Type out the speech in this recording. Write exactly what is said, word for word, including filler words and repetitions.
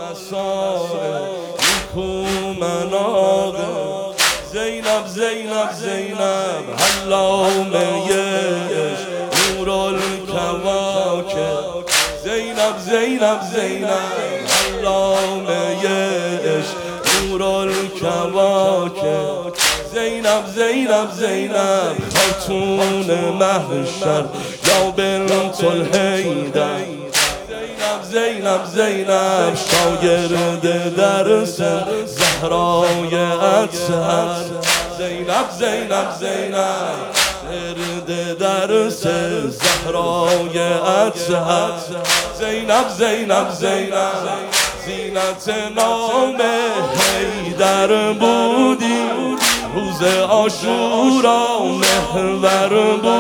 مسائل نیکو مناقب زینب زینب زینب علامه نور الکواکب زینب زینب زینب علامه نور الکواکب زینب زینب زینب خاتون محشر یا بنت الحیدر زینب زینب شاگرد درس زهرای اطهر زینب زینب زینب شاگرد درس زهرای اطهر زینب زینب زینب زینت نام حیدر بودی روز عاشورا محور بود